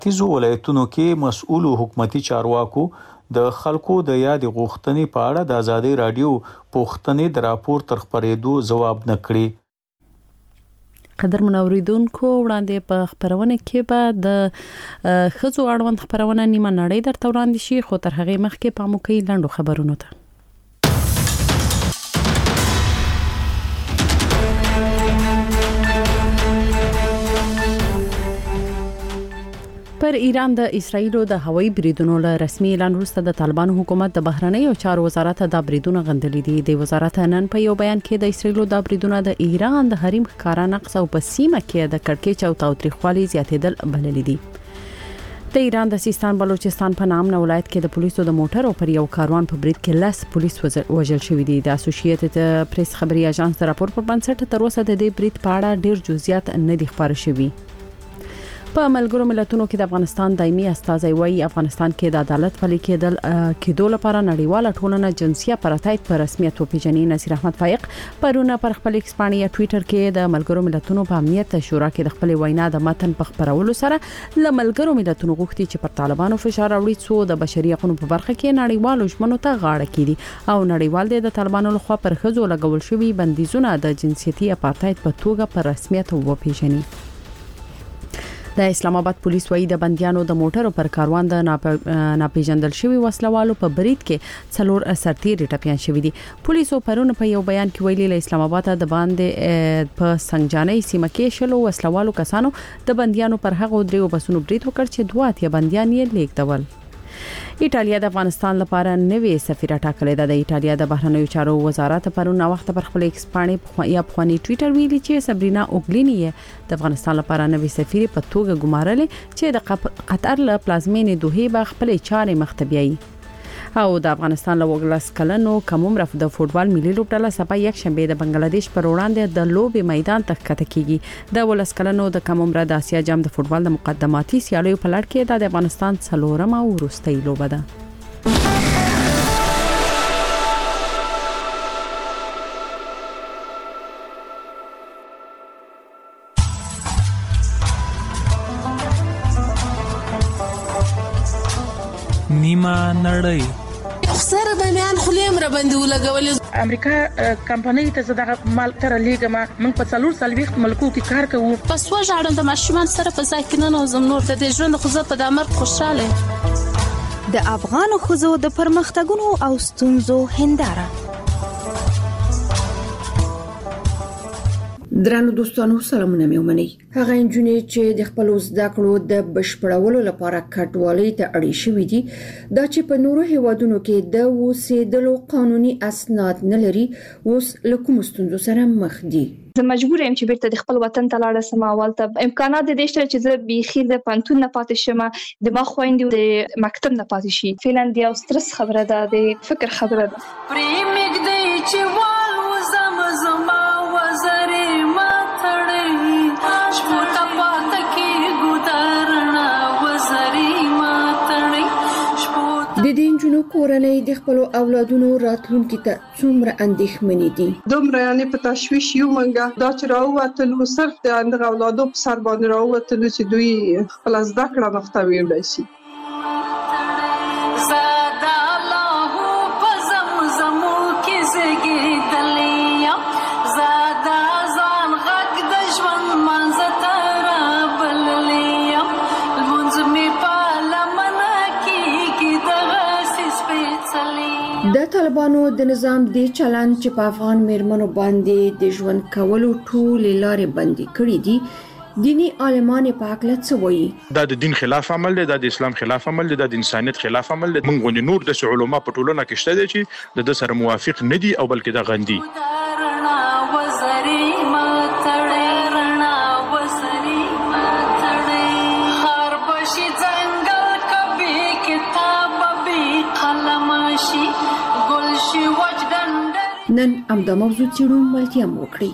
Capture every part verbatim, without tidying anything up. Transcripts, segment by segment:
تیزو ولایتونو کې مسؤلو حکومتي چارواکو د خلکو د یاد غوښتنې په اړه د ازادي رادیو پوښتنې د راپور تر خبرېدو ځواب نه کړی. قدر منوریدونکو وړاندې په خبرونه کې به د خزو اړوند خبرونه نیمه نړۍ درته وړاندې شي، خو تر هغه مخکې پام وکړئ لاندو خبرونو ته. پر ایران د اسرایلو د هوایي بریدونو له رسمي اعلان وروسته د طالبانو حکومت د بهرنۍ او چارو وزارت د بریدونو غندلې دي. د وزارت نن په یو بیان کې د اسرایلو د بریدونو د ایران د حریم ښکارا نقص او په سیمه کې د کړکېچ او تاوتریخوالي زیاتېدل بللې دي. د ایران د سیستان بلوچستان په نام ولایت کې د پولیسو د موټرو پر یو کاروان په برید کې لاس پولیس وژل شوی دي. د اسوسییټډ پریس خبري اژانس د راپور پر بنسټ تر اوسه د دې برید په اړه ډیر جزئیات نه دي خبر شوي. په ملګرو ملتونو کې د افغانستان دایمي استازی وايي افغانستان کې د عدالت پلي کېدل کېدو لپاره نړیواله ټولنه جنسي اپارټایډ په رسمیت وپیژني. نصیر احمد فائق پرونه پر خپل ایکسپانیا ټوئیټر کې د ملګرو ملتونو په امنیت شورا کې د خپل وینا د متن په خبرولو سره ل ملګرو ملتونو غوښتي چې پر طالبانو فشار راوړي څو د بشري حقوقو په برخه کې نړیوالو ژمنو ته غاړه کړي او نړیوال د طالبانو لخوا پر خزو لګول شوی بندیزونه د جنسيتي اپارټایډ په توګه پر رسمیت وپیژني. د اسلام آباد پولیس وایي د بنديانو د موټرو پر کاروان د ناپیژندل شوی وسلوالو په برید کې څلور سرتیري ټپيان شوی دي. پولیسو پرونه په یو بیان کې ویلي له اسلام آباد د باندې په سنگجاني سیمه کې شلو وسلوالو کسانو د بنديانو پر هغه دریو بسونو برید وکړ چې دوه اتیا بنديان یې لیږدول. ایټالیا د افغانستان لپاره نوې سفیره ټاکلې ده. د ایټالیا د بهرنیو چارو وزارت پرونه وخت پر خپل ایکسپانیا یا خپل ټوئیټر ویلي چې سبرینا اوګلینی د افغانستان لپاره نوې سفیره په توګه ګمارلې چې د قطر له پلازمینې دوحې به خپل چارې مختبیایي. او د افغانستان له وګړس کلنو کومر د فوټبال ملي لوبډله سبا یک شنبه د بنگلاديش پر وړاندې د لوبي میدان ته ښکته کیږي. د ولس کلنو د کومر د اسیا جام د فوټبال د مقدماتي سیالیو په لړ کې د افغانستان څلورمه او وروستۍ لوبه ده. نیمه نړۍ سره باندې خلیم را باندې ولګول. امریکا کمپنۍ ته زداغه مال تر لیګما من په څلور سال وخت ملکو کې کار کوو. پس وژاړم د ماشومان سره په ځکه نه زم نور د ژوند خو زه په دمر خوشاله. د افغان خوځو د پرمختګونو او ستونزو هنداره. درنو دوستانو سلامونه مې ومنئ. هغه انجونې چې د خپل زده کړو د بشپړولو لپاره کټوالۍ ته اړې شوې دي دا چې په نورو هیوادونو کې د اوسېدلو قانوني اسناد نه لري اوس له کوم ستونزو سره مخ دي. زه مجبور یم چې بیرته د خپل وطن ته لاړ شم. اولته امکانات د دې شته چې زه بيخي د پانتون نه پاتې شم، د ما خويندې د مکتب نه پاتې شي. فعلا د یو سترس خبره ده، د فکر خبره ده. پریمګ دی چې وال وزم زما وزرې ما تړې شپو ته پات کې ګوترنا وزرې ما تړې شپو. د دې انجونو کورنۍ د خپل اولادونو راتلونکي ته څومره اندېښمنې دي. دومره یعنی په تشویش یو منګه دا چې راووتلو صرف د اندغه اولادو په سر باندې راووتلو چې دوی خپل زده کړه مخته ویوړی شي. د طالبانو د نظام دی چلند چې په افغان میرمنو باندې د ژوند کولو ټولې لارې بندي کړې دي دینی عالمان په حق څه وایي؟ دا د دین خلاف عمل دی، دا د اسلام خلاف عمل دی، دا د انسانیت خلاف عمل دی. موږ غوښنه نور د علماء په ټولنه کې شته دي چې د سره موافق نه دي او بلکې دا غندي. نن امدا موضوع چیرو ملتیا موکړي.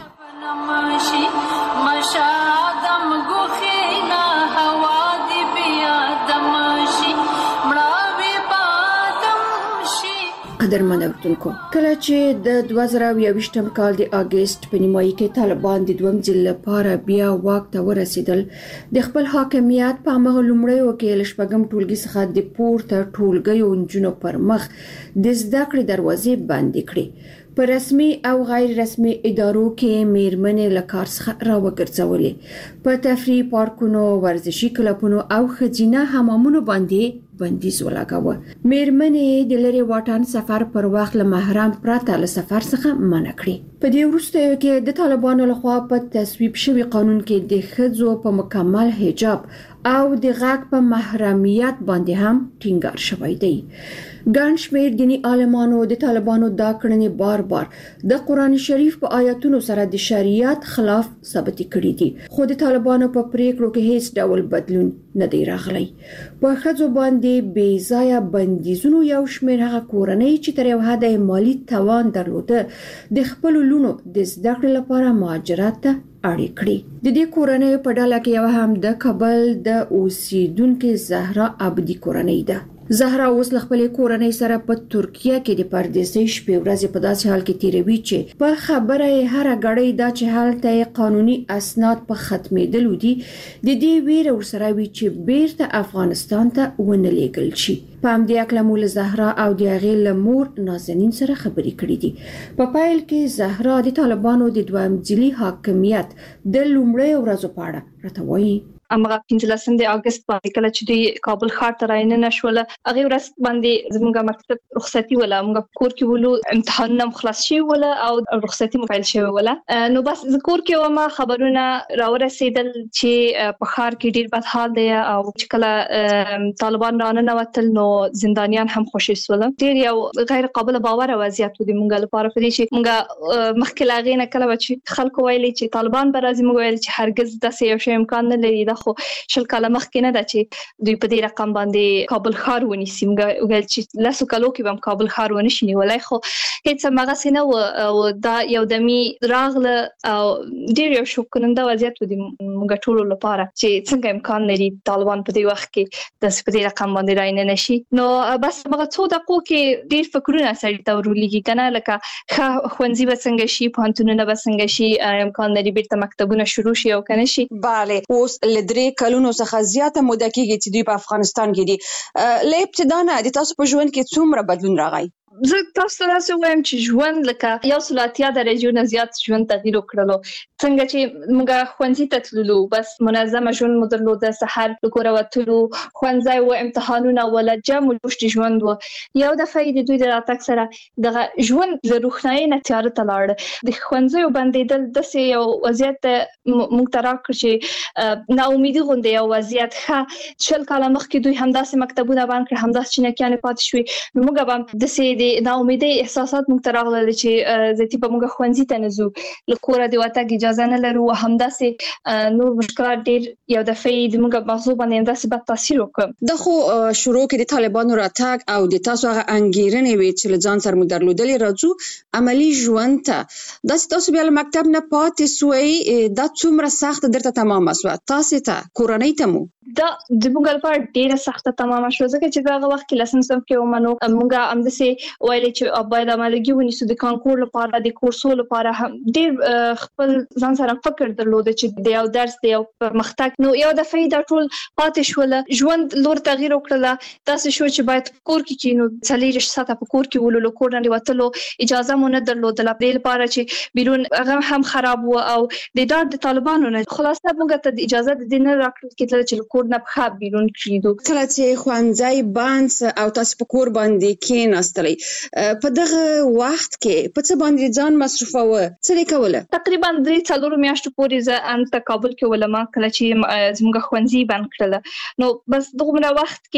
قدرمن اوریدونکو کله چې د دوه زره یوویشتم کال د اگست په نیمایي کې طالبان د دویم ځل لپاره بیا واک ته ورسېدل د خپل حاکمیت په هغه لومړیو کې لشپږم ټولګي څخه د پورته ټولګیو نجونو پر مخ د زده کړې دروازې بندې کړې په رسمي او غیر رسمي ادارو کې میرمنې له کار څخه راوګرځولې په تفریح پارکونو ورزشي کلبونو او خځینه حمامونو باندې بندیز ولګاوه میرمنې د لري واټن سفر پر وخت له محرم پرته له سفر څخه منع کړې په دې وروسته کې د طالبانو لخوا په تصویب شوی قانون کې د ښځو په مکمل حجاب او د غږ په محرمیت باندې هم ټینګار شوی دی ګڼ شمېر دیني عالمانو د طالبانو دا کړنې بار بار د قرآن شریف په آیاتونو سره د شریعت خلاف ثابت کړي دي خو د طالبانو په پریکړو کې هیڅ ډول بدلون نه دی راغلی په ښځو باندې بې ځایه بندیزونو یو شمېر هغه کورنۍ چې تر یو حده مالی توان درلوده د خپلو لونو د زده کړې لپاره مهاجرت ته اړ کړي د دې کورنۍ په ډله کې یو هم د کابل د اوسیدونکو زهرا عبدي کورنۍ ده زهرا اوس له خپلې کورنۍ سره په ترکیه کې د پردیسۍ شپې ورځې په داسې حال کې تیروي چې په خبره یې هر غړی دا چې هلته قانوني اسناد په ختمېدلو دي د دې ویره ورسره وي چې بیرته افغانستان ته ونه لیږل شي په همدې اکله مو له زهرا او د هغې له مور نازنین سره خبرې کړې دي په پیل کې زهرا د طالبانو د دویم ځلي حاکمیت د لومړیو ورځو په اړه راته وایي امغه پنځلسم د اگست باندې کله چې د کابل ښار ته رایننه شول هغه ورځ باندې زموږه مکتب رخصتي ولا موږ کور کې ولو امتحانونه خلاص شي ولا او رخصتي مفعل شي ولا نو بس ذکر کې وما خبرونه راورسېدل چې په ښار کې ډیر بد حال دی او چې کله طالبان رانه وتل نو زندانیان هم خوشي سول ډیر یو غیر قابل باور وضعیت د موږ لپاره په دې چې موږ مخکې لاغې نه کله چې خلکو ویلي چې طالبان به راځي موږ ویل چې هرگز داسې یو شی امکان نه لري خو شل کاله مخکې نه ده چې دوی په دې رقم باندې کابل ښار ونیسي موږ ویل چې لاسو کالو کې هم کابل ښار ونشي نیولای خو هیڅ هغه څه نه و دا یو دمي راغله او ډیر یو شوکننده وضعیت و د موږ ټول لپاره چې څنګه امکان لري طالبان په دې وخت کې د په دې رقم باندې راینه نشي نو بس هغه څو دقیقو کې ډیر فکرونه سړی ته ورولېږي کنه لکه ښوونځي به څنګه شي پوهنتونونه به څنګه شي امکان لري بیرته مکتبونه شروع شي او کنه شي bale اوس درې کلونو څخه زیاته موده کېږي چې دوی په افغانستان کې دي له ابتدا نه د تاسو په ژوند کې څومره بدلون راغی زه تاسو ته راځم وایم چې ژوند لکه یو سلاتیا درجه نه زیات ژوند تغییر وکړلو څنګه چې موږ ښوونځي ته تللو بس منظمه ژوند مو درلود سحر د کور وتلو ښوونځي او امتحانونه ولا جام لوشت ژوند و یو دفعه د دوی د راتګ سره د ژوند د روښنايي نه تیار تلاړ د ښوونځي باندې د دسې یو وضعیت موږ تر راکړ چې نا امیدي غونډه یو وضعیت ښه شل کاله مخکې دوی همداسې مکتبونه باندې همداسې چینکیانه پات شوي موږ هم دسې نا امیدي احساسات موږ ته راغله چې ځکه په موږ ښوونځي ته نزو لکوره دی وته اجازه نه لرو همداسې نور مشکلات ډیر یو دفعه د موږ مغزو باندې همداسې بد تاثیر وکړ د خو شروع کې د طالبانو راتګ او د تاسو هغه انګیرنې وی چې ځان سره مو درلودلې راځو عملی ژوند ته د تاسو بیا مکتب نه پاتې سوی د څومره سخت درته تمام شو تاسو ته کورنۍ ته مو دا د موږ لپاره ډیره سخته تمام شو ځکه چې دا وخت کې لسم صف کې ومنو موږ هم د سي وایي چې باید عملګي ونیسو د کانکور لپاره د کورسو لپاره هم ډیر خپل ځان سره فکر درلود چې د یو درس د یو پرمختګ نو یو دفعه دا ټول پاتې شول ژوند لور تغییر وکړه تاسو شو چې باید کور کې کینو څلېرش ساعته په کور کې ولولو کور نه وتلو اجازه مونږ نه درلودله د لپاره چې بیرون هغه هم خراب و او د دار د طالبانو نه خلاصه موږ ته اجازه د دین راکړل کېدل چې کور نه بخا بیرون کړو کله چې ښوونځي باندې او تاسو په کور باندې کېناستلې په دغه وخت کې په څه باندې ځان مصرفوه څه کوله تقریبا درې څلور میاشتې پورې زه ان ته کابل کې ولما کله چې زموږ ښوونځي بند کړل نو بس دغه وخت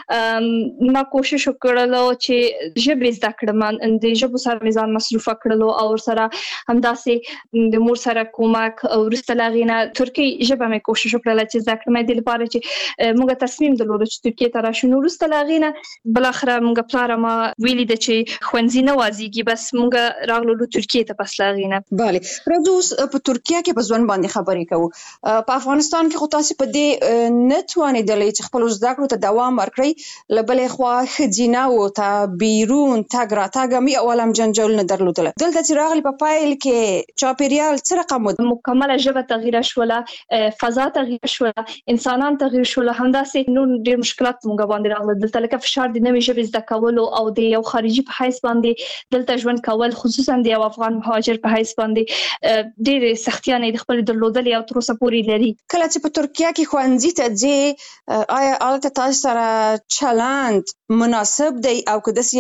کې ما کوشش وکړل چې ژبه زده کړم د ژبه سره میزان مصرف کړلو او سره همداسې د مور سره کومک او ورستلاغینا ترکی ژبه مې کوشش وکړل چې زده کړم د لپاره چې موږ تصمیم درلود چې ترکیه ته راشو نو ورستلاغینا بل اخر موږ پلار ما ویلي د د چې خوندزي نه وازيږي بس مونږ راغلو ترکیه ته پس لاغینه. bale راځو په ترکیه کې په ځوان باندې خبرې کوو. په افغانستان کې خو تاسو په دې نتوانې دلې چې خپل زده کړو ته دوام ورکړي لبلې خو خجینه او ته بیرون تاګ را تاګ می اولم جنجال نه درلودل. دلته چې راغلي په پایل کې چاپیریال څه رقم مکمله ژبه تغییر شوله، فضا تغییر شوله، انسانان تغییر شوله، همداسې نور ډېر مشکلات موږ باندې راغله. دلته لکه فشار د نوې ژبې زده کولو او د یو خارجي په حیث باندې دلته ژوند کول، خصوصا د یو افغان مهاجر په حیث باندې ډېر سختیانې د خپل درلودلې او تر اوسه پورې لري. کله چې په ترکیه کې ښوونځي ته ځې آیا البته تاسو سره چلند مناسب دی او که داسې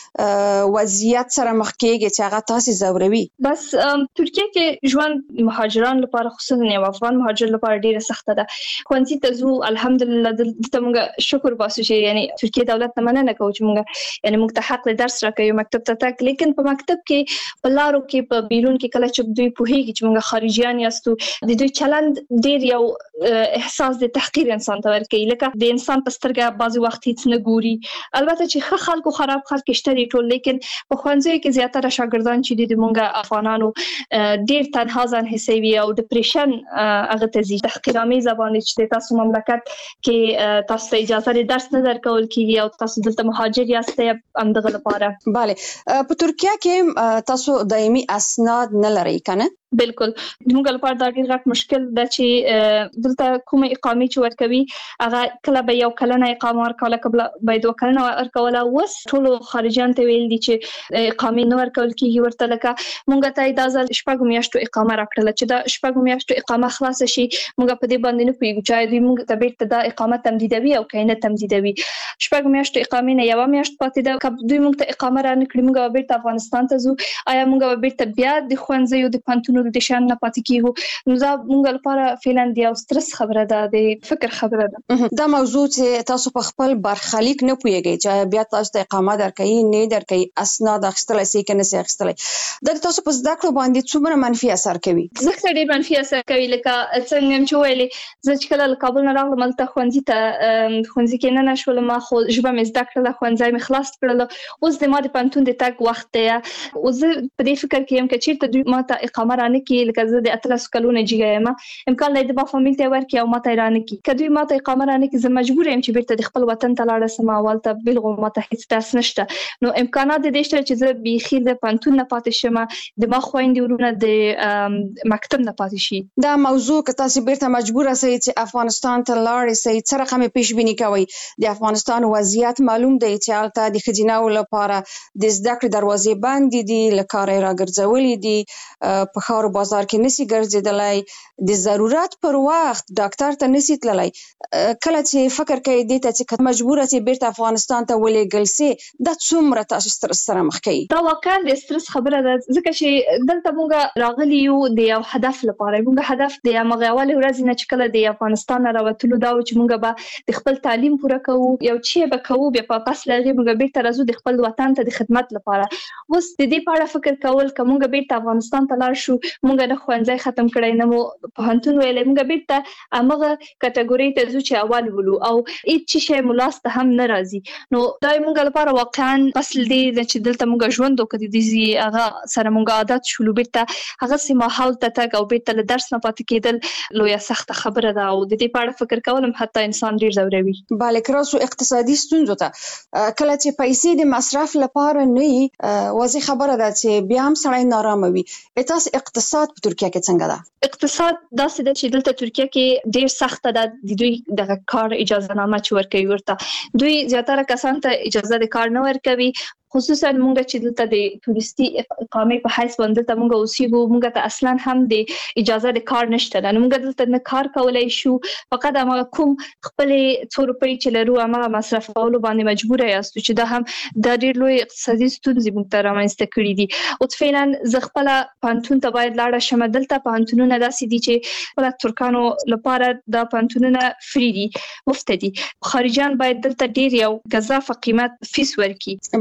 یو وضعیت سره مخ کېږي چې هغه تاسو زوروي؟ بس ترکیه کې ژوند مهاجران لپاره خصوصا یو افغان مهاجر لپاره ډیره سخته ده. ښوونځي ته ځو الحمدلله دلته موږ شکر باسو چې یعنی ترکیه دولت نه مننه کوي چې موږ یعنی موږ ته حق درس راکوي مکتب ته تک، لیکن په مکتب کې په لارو کې په بیرون کې کله چې دوی پوهیږي چې موږ خارجيان یاستو د دوی چلند ډیر یو احساس د تحقیر انسان ته ورکوي، لکه د انسان په سترګه بعضی وخت هیڅ نه ګوري. البته چې ښه خلکو خراب خلک شته دي ټول، لیکن په ښوونځیو کې زیاتره شاګردان چې د موږ افغانانو ډیر تنها ځان حسوي او ډیپریشن هغه ته ځي. تحقیرآمیزه باندې چې تاسو مملکت کې تاسو ته اجازه د درس نه درکول کیږي او تاسو دلته مهاجر یاست همدغه لپاره. bale په ترکیه کې تاسو دایمي اسناد نه لرئ کنه؟ بالکل موږ لپاره دا ډیر غټ مشکل ده چې دلته کومه اقامه چې ورکوي هغه کله به یو کلنه اقامه ورکوله، کله به دوه کلنه ورکوله. اوس ټول خارجيان ته ویل دي چې اقامه نه ورکول کیږي ورته، لکه موږ ته دا ځل شپږ میاشتو اقامه راکړله چې دا شپږ میاشتو اقامه خلاص شي موږ په دې باندې نه پوهیږو چې دوی موږ ته بیرته دا اقامه تمدیدوي او کینه تمدیدوي. شپږ میاشتو اقامه نه یو میاشت پاتې ده، که دوی موږ ته اقامه را نکړي موږ بیرته افغانستان ته ځو. آیا موږ بیرته بیا د ښوونځیو د پانتونو د شان نه پاتې کیږو؟ نو دا موږ لپاره فعلا د یو سترس خبره ده، د فکر خبره ده. دا موضوع چې تاسو په خپل برخلیک نه پوهیږئ چې بیا تاسو ته اقامه درکړي نه درکړي، اسناد اخیستلای شي کنه سي اخیستلای، دا تاسو په زده کړو باندې څومره منفي اثر کوي؟ زه ډېر منفي اثر کوي. لکه څنګه چې ویلې زه چې کله له کابل نه راغلم هلته ښوونځي ته ښوونځي کې نه نشولم، ما خو ژبه مې زده کړله، ښوونځی مې خلاص کړله. اوس د ما د پوهنتون د تګ وخت دی. اوس زه په دې فکر کې یم که چېرته دوی ما ته اقامه رانکړي، لکه زه د اتلس کلونه جګه یم، امکان لري د ما فامیل ته ورکړي او ما ته یې رانکړي. که دوی ما ته اقامه رانکړي زه مجبوره یم چې بیرته د خپل وطن ته لاړه شم او هلته بالغ ما ته هېڅ درس نشته. نو امکانات د دې شته چې زه بیخي د پوهنتون نه پاتې شم، د ما خویندې ورونه د مکتب نه پاتې شي. دا موضوع که تاسو بیرته مجبوره سئ چې افغانستان ته لاړئ سئ څه رقم پیش بیني کوئ؟ د افغانستان وضعیت معلوم دی چې هلته د ښځیناو لپاره د زده کړې دروازې بندې دي، له کاره یې راګرځولي دي، په ښار بازار کې نشي ګرځېدلی، د ضرورت پر وخت ډاکټر ته نشي تللی. کله چې فکر کوي دې ته چې مجبوره چې بیرته افغانستان ته ولېږل سي، دا څومره تاسو سترس سره مخ کوي؟ دا واقعا د سترس خبره ده، ځکه چې دلته موږ راغلي یو د یو هدف لپاره. موږ هدف د هغې اولې ورځې نه چې کله د افغانستان نه راوتلو دا و چې موږ به د خپل تعلیم پوره کوو، یو چې به کوو، بیا په پس له هغې موږ بیرته راځو د خپل وطن ته د خدمت لپاره. اوس د دې په اړه فکر کول که موږ بیرته افغانستان ته لاړ شو، موږ نه ښوونځی ختم کړی نه مو پوهنتون ویلی، موږ بیرته همغه کټګورۍ ته ځو چې اول ولو او هېڅ شی مو لاس ته هم نه راځي. نو دا موږ لپاره واقعا فصل دی چې دلته موږ ژوند وکړو، د دې هغه سره موږ عادت شولو، بیرته هغسې ماحول ته تګ او بیرته له درس نه پاتې کېدل لویه سخته خبره ده او د دې په اړه فکر کول هم حتی انسان ډېر ځوروي. bale که راسو اقتصادي ستونزو ته، کله چې پیسې د مصرف لپاره نه وي واضح خبره ده چې بیا هم سړی نارامه وي. تاسو اقتصاد په ترکیه کې څنګه ده؟ اقتصاد داسې ده چې دلته ترکیه کې ډېر سخته ده د دوی دغه کار اجازه نامه چې ورکوي ورته. دوی زیاتره کسان ته اجازه د کار نه ورکوي، خصوصا موږ چې دلته د تورستي اقامې په حیث باندې دلته موږ اوسېږو، موږ ته اصلا هم د اجازه د کار نشته ده. نو موږ دلته نه کار کولی شو، فقط همغه کوم خپلې څو روپۍ چې لرو همغه مصرفولو باندې مجبوره یاستو، چې دا هم دا ډېر لوی اقتصادي ستونزې موږ ته رامنځته کړي دي. اوس فعلا زه خپله پوهنتون ته باید لاړه شم. دلته پوهنتونونه داسې دي چې خپله ترکانو لپاره دا پوهنتونونه فري دي، مفته دي. خارجیان باید دلته ډېر یو ګزافه قیمت فیس ورکړي. bale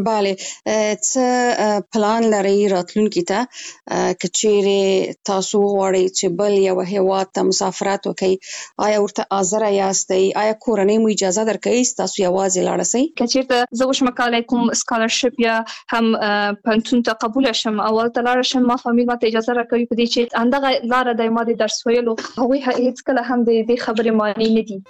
څه پلان لري راتلونکي ته کچېره تاسو غواړئ چې بل یو هیواد ته مسافرت وکړئ آیا ورته حاضر یاستئ آیا کورنۍ مو اجازه درکوي تاسو یوازې لاړ شئ کچېرته زه وشم کالای کوم سکالرشپ یا هم پنتون ته قبول شم اول ته لاړ شم ما فامیل ماته اجازه راکوي په دې چې اندغه لار د ما د درس ویلو هغوی هیڅ کله هم د دې خبرې معنی نه دي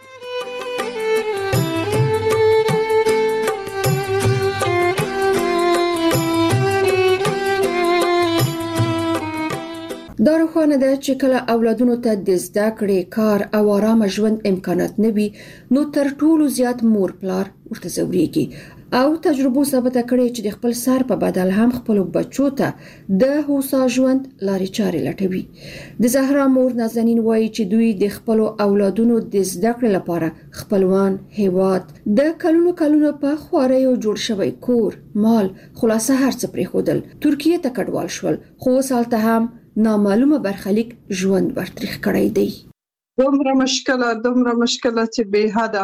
دا روښانه ده چې کله اولادونو ته د زده کړې کار او آرام ژوند امکانات نه وي نو تر ټولو زیات مور پلار ورته ځوريږي او تجربو ثابته کړې چې د خپل سر په بدل هم خپل بچو ته د هوسا ژوند لارې چارې لټوي د زهرا مور نازنین وایي چې دوی د خپل اولادونو د زده کړې لپاره خپلوان هیواد د کلونو کلونو په خواريو جوړ شوی کور مال خلاصه هر څه پرې خودل ترکیه ته کډوال شول خو سالته هم نامعلومه برخلیک ژوند ورتریخ کړی دی دومره مشکله دومره مشکله چې به حد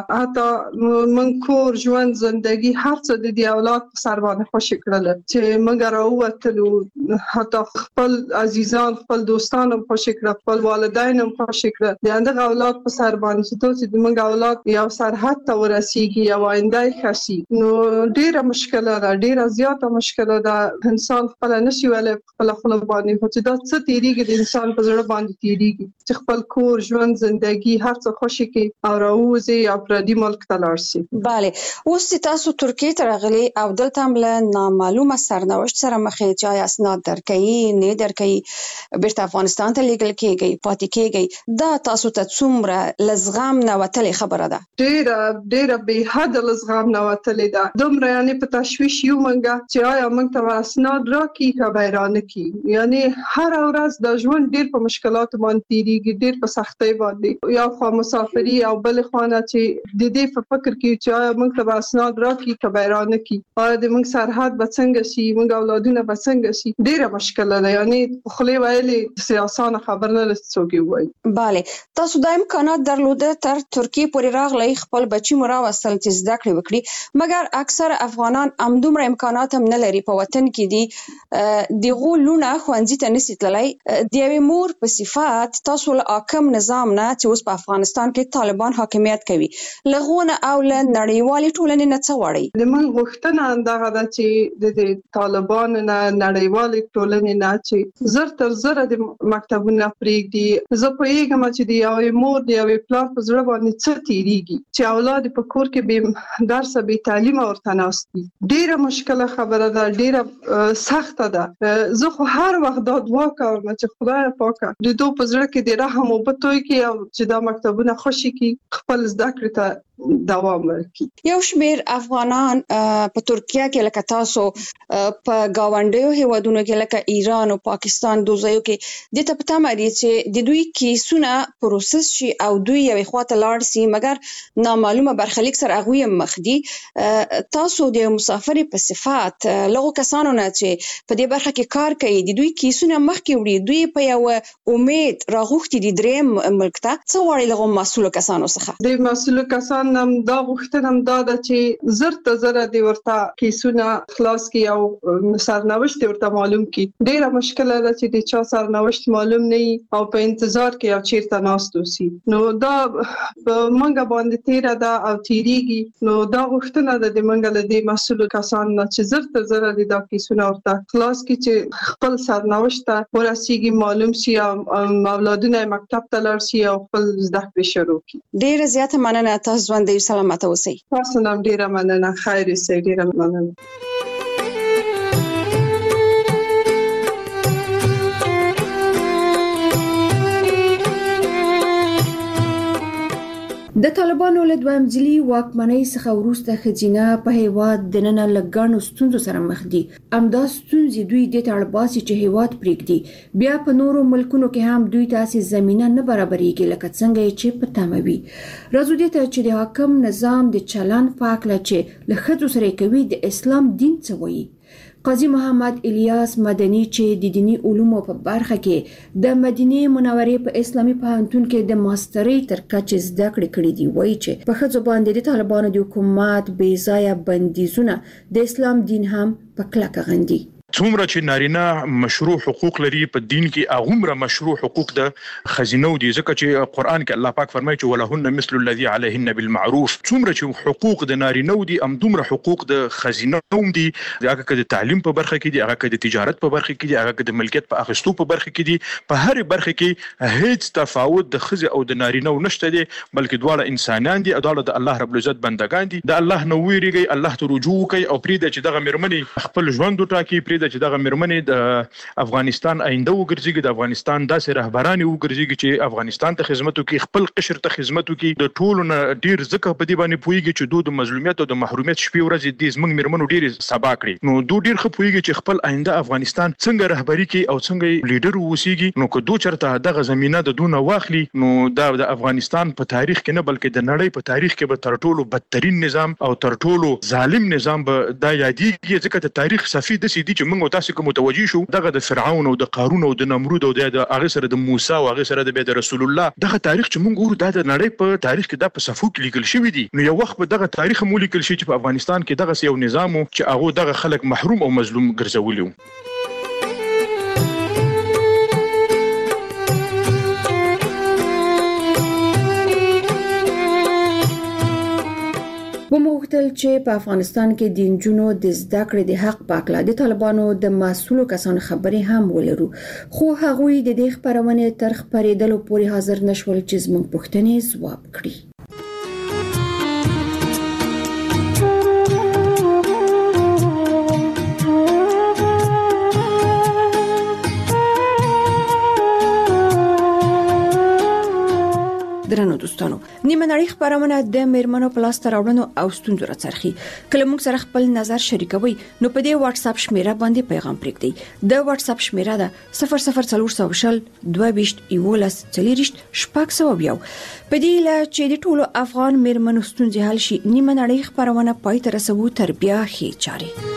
حتی من کور ژوند زندگی هر څه د دی اولاد په سر باندې خوشی کړل چې موږ راووتلو حتی خپل عزیزان خپل دوستان هم خوشی کړل خپل والدین هم خوشی کړل د اندغه اولاد په سر باندې چې د موږ اولاد یو سرحد ته ورسیږي یو آینده خشي نو ډیره مشکله ده ډیره زیاته مشکله ده انسان خپل نشي ولې خپل خپل باندې چې دا څه تیریږي د انسان په زړه باندې تیریږي چې خپل کور ژوند زندگی هر څه خوشی کې او راوځي یا پردي ملک ته لاړ شي. bale اوس تاسو ترکیه ته راغلي او دلته هم له نامعلومه سرنوشت سره مخ چې اسناد درکې نه درکې بیرته افغانستان ته لیږل کېږي پاتې کېږي دا تاسو ته څومره لزغام نه وتلې خبره ده ډېر ډېر به حد لزغام نه وتلې ده دومره یعنی په تشویش یو منګه چې آیا موږ ته اسناد راکې کا بیرانه کې یعنی هر ورځ د ژوند ډېر په مشکلات باندې تیریږي ډېر په سختۍ باندې یا خو مسافری او بل خانه چې د دې په فکر کې چې موږ ته اسناد راکې کبیرانه کې او د موږ سرحد بڅنګ شي موږ اولادونه بڅنګ شي ډیره مشکله ده یعنی خو ویلې سیاسانه خبر نه لڅوږي وای bale تاسو د امکانات درلوده تر ترکیه پورې راغلی خپل بچی مو راوستل چې زده کړې وکړي مګر اکثر افغانان همدومره امکانات هم نه لري په وطن کې دي دغه لونه خوندې ته نسی تللی د یوې مور په صفات تاسو له حاکم نظام نه چې اوس په افغانستان کې طالبان حاکمیت کوي لغونه او له نړیوالې ټولنې نه څه وړي د من غوښتنه اندغه ده چې د طالبان نه نړیوالې ټولنې نه چې زر تر زر د مکتبونو پرېږدي زه په یوه چې دی یو مور دی یو پلان په زړه باندې څه تیریږي چې اولاد په کور کې به درس به تعلیم ورته ناستي ډیره مشکله خبره ده ډیره سخته ده زه خو هر وخت دا دعا کوم چې خدای پاک د دوی په زړه کې د رحم او بتوي کې او چې دا مکتبونه خوشي کې خپل زده کړې ته دوام ورکړي یو شمېر افغانان په ترکیه کې لکه تاسو په گاونډیو هیوادونو کې لکه ایران او پاکستان دوه ځایو کې د ته پته مری چې د دوی کیسونه پروسس شي او دوی یو خواته لاړ شي مګر نامعلومه برخلیک سره هغه مخ دي تاسو د مسافر په صفات لغو کسانو نه چې په دې برخه کې کار کوي د دوی کیسونه مخ کې وړي دوی په یو امید راغوښتي دي دریم ملک ته څو وړي لغو مسؤل کسانو څخه د مسؤل کسان نم دا غوښتنم دا ده چې زر ته زر دی ورته کیسونه خلاص کی او سرنوشت ورته معلوم کی ډیره مشکله ده چې د چا سرنوشت معلوم نه او په انتظار کې او چیرته ناستو سي نو دا منګه باندې تیر ده او تیریږي نو دا غوښتنه ده د منګه له دې مسؤل کسان نه چې زر ته زر دی دا کیسونه ورته خلاص کی چې خپل سرنوشت ورسیږي معلوم شي او اولادونه مکتب ته لاړ شي او خپل زده کړې شروع کړي ډیره زیاته مننه تاسو ژوند دې سلامت اوسئ تاسو نام ډیره مننه خیر سي ډیره مننه د طالبانو له دویم ځلي واکمنۍ څخه وروسته ښځینه په هیواد دننه لګڼو ستونزو سره مخ دي همدا ستونزې دوی د تړباسي چې هیواد پرېږدي بیا په نورو ملکونو کې هم دوی ته زمينه نه برابرېږي لکه څنګه چې په تموي راځو دې ته چې د حاکم نظام د چلن په اړه چې له ښځو سره کوي د اسلام دین څه وایي قاضي محمد الیاس مدني چې د دینی علومو په برخه کې د مدینه منورې په اسلامي پوهنتون کې د ماسترۍ تر کچې زده کړې کړې دي وایي چې په ښځو باندې د طالبانو د حکومت بې ځایه بندیزونه د اسلام دین هم په کلکه غندي. څومره چې نارینه مشروع حقوق لري په دین کې هغومره مشروع حقوق د خزینو دي ځکه چې قرآن کې الله پاک فرمایي چې ولهن مثل الذي عليهن بالمعروف. څومره چې حقوق د نارینه دي همدومره حقوق د خزینو دي، هغه که د تعلیم په برخه کې دي، هغه که د تجارت په برخه کې دي، هغه که د ملکیت په اخیستو په برخه کې دي. په هر برخه کې هیڅ تفاوت د ښځې او د نارینه نشته دي، بلکې دواړه انسانان دي، دواړه د الله رب العزت بندگان دي. د الله نه ویریږي، الله ته رجوع کوي او پرېږدي چې دغه مېرمنې خپل ژوند وټاکي، پرېږدي چې دغه مېرمنې د افغانستان آینده وګرځيږي، د افغانستان داسې رهبران وګرځيږي چې افغانستان ته خدمت وکړي، خپل قشر ته خدمت وکړي. د ټولو نه ډیر ځکه په دې باندې پوهیږي چې دوی د مظلومیت او د محرومیت شپې ورځې د زمنګ مېرمنو ډیر سبا کړي، نو دوی ډیر ښه پوهیږي چې خپل آینده افغانستان څنګه رهبري کوي او څنګه لیډر ووسیږي. نو که دوی چرته دغه زمينه د دونه واخلي، نو دا د افغانستان په تاریخ کې نه بلکې د نړۍ په تاریخ کې به تر ټولو بدترین نظام او تر ټولو ظالم نظام به دا یادېږي. ځکه د تاریخ صفحې د سیدي چې موږ تاسو کوم متوجي شو، دغه د فرعون او د قارون او د نمرود او د هغه سره د موسی او هغه سره د رسول الله، دغه تاریخ چې موږ ګورو دا د نړۍ په تاریخ کې دا په صفحو کې لیکل شوی دی. نو یو وخت په دغه تاریخ مو لیکل شي چې په افغانستان کې دغه یو نظام چې هغه دغه خلک محروم او مظلوم ګرځولي. وموږتل چې په افغانستان کې د نجونو د زده کړې د حق په اړه د طالبانو د مسؤلو کسانو خبرې هم ولرو، خو هغوی د دې خبرونې تر خبرېدلو پورې حاضر نشول چې زموږ پوښتنې ځواب کړي. درنو دوستانو، نیمه نړۍ خبرونه د میرمنو په لاس راوړنو او ستونزو راڅرخي. کله موږ سره خپل نظر شریکوي نو په دې واتس اپ شمیره باندې پیغام پرېږدئ. د واتس اپ شمیره ده صفر صفر څلور سوه شل دوه ویشت یولس څلېرویشت شپږ سوه یو. په دې لا چې د ټولو افغان میرمنو ستونزې حل شي، نیمه نړۍ خبرونه پای ته رسوو تر بیا ښې چارې.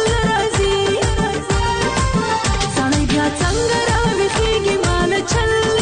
څنګه راويخيږي مال چل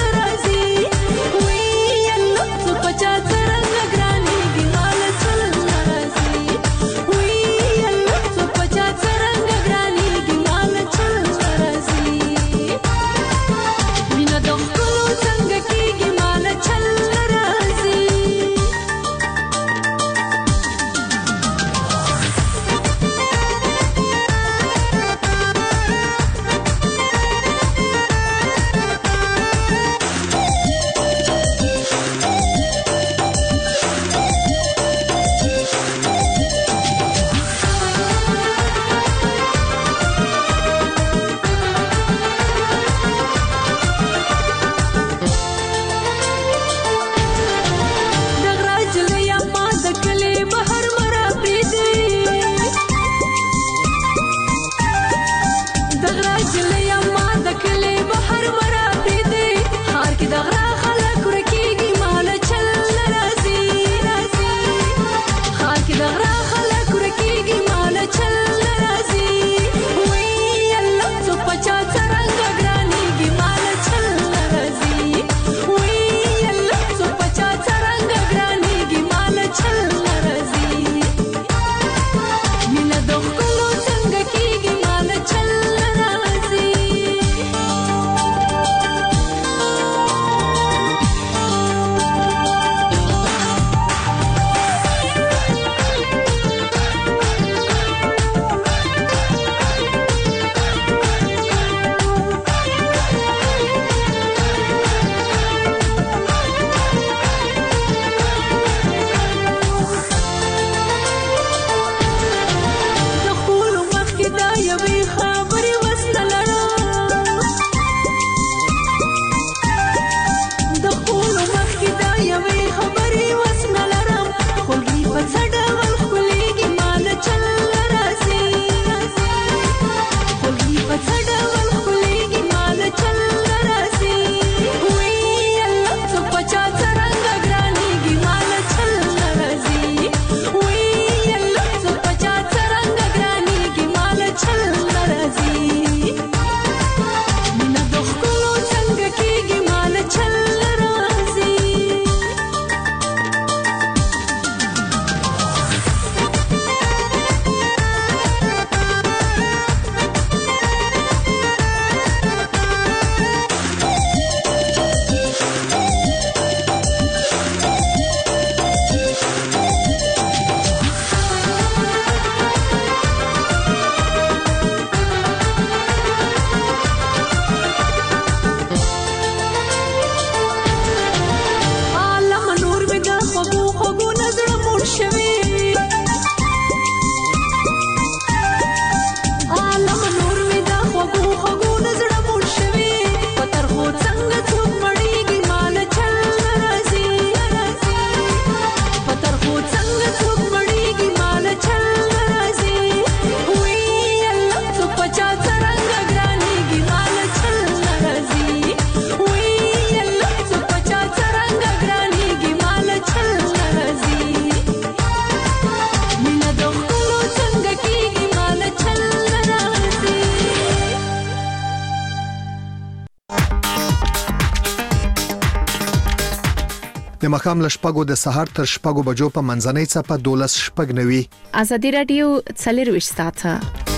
د مخام لشپګو د سهار تر شپګو بجو په منځنۍ صفه دولس شپګ نوي. ازادي رادیو څلرويشت ساعته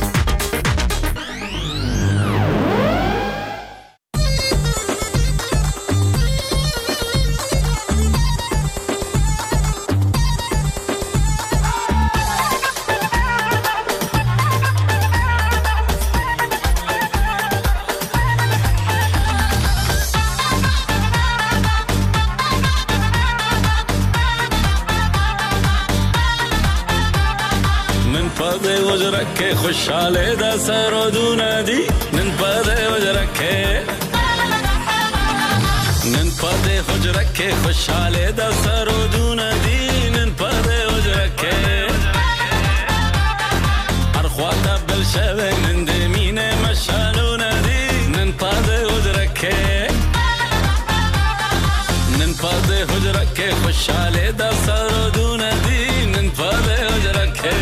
وجرکه خوشاله د سرودونه دي نن پدې وجرکه نن پدې وجرکه خوشاله د سرودونه دي نن پدې وجرکه هر خواته بل شوه نن دې مینه مشالونه دي نن پدې وجرکه نن پدې وجرکه خوشاله د سرودونه دي نن پدې وجرکه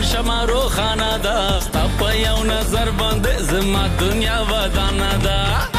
زما دنیا ودانه ده